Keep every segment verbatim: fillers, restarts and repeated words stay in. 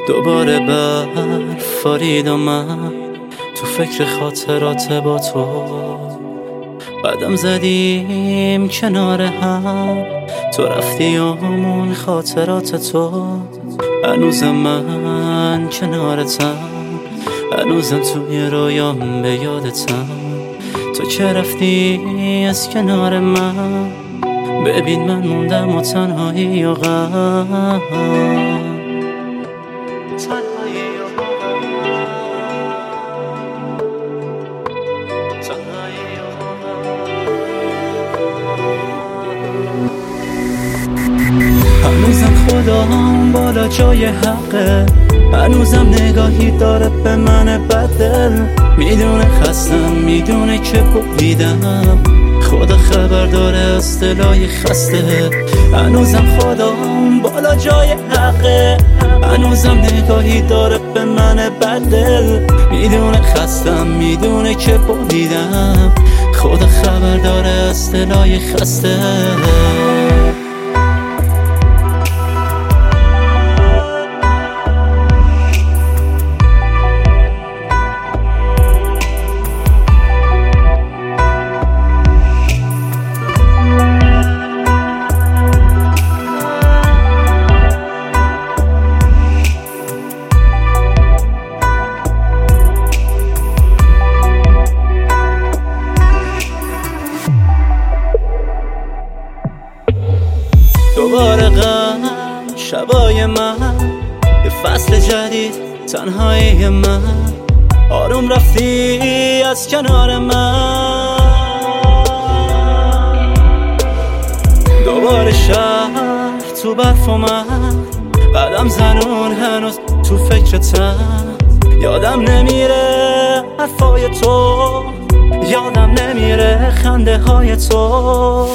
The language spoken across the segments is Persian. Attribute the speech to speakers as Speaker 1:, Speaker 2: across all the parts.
Speaker 1: دوباره برف بارید و من تو فکر خاطرات با تو قدم زدیم کنار هم، تو رفتی همون خاطرات تو. هنوزم من کنارتم، هنوزم توی رویام به یادتم. تو که رفتی از کنار من، ببین من موندم و تنهایی و غم. هنوزم خدام بالا جای حقه، هنوزم نگاهی داره به من بدل. میدونه خستم، میدونه که بریدم، خدا خبر داره از دلای خسته. هنوزم خدام بالا جای حقه، هنوزم نگاهی داره به من بدل. میدونه خستم، میدونه که بریدم، خدا خبر داره از دلای خسته. دوباره غم شبای من، یه فصل جدید تنهایی من. آروم رفتی از کنار من، دوباره شهر تو برف و من. قدم زنون هنوز تو فکرتم، یادم نمیره حرفای تو، یادم نمیره خنده های تو.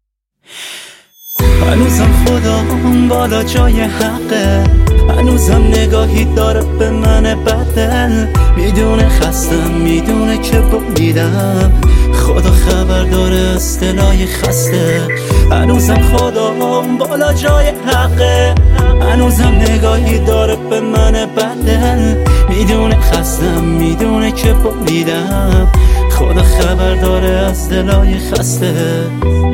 Speaker 1: هنوزم خدام بالا جای حقه، هنوزم نگاهی داره به من بدل. میدونه خستم، میدونه که بریدم، خدا خبر داره از دلای خسته. هنوزم خدام بالا جای حقه، هنوزم نگاهی داره به من بدل. میدونه خستم، میدونه که بریدم، خدا خبر داره از دلای خسته.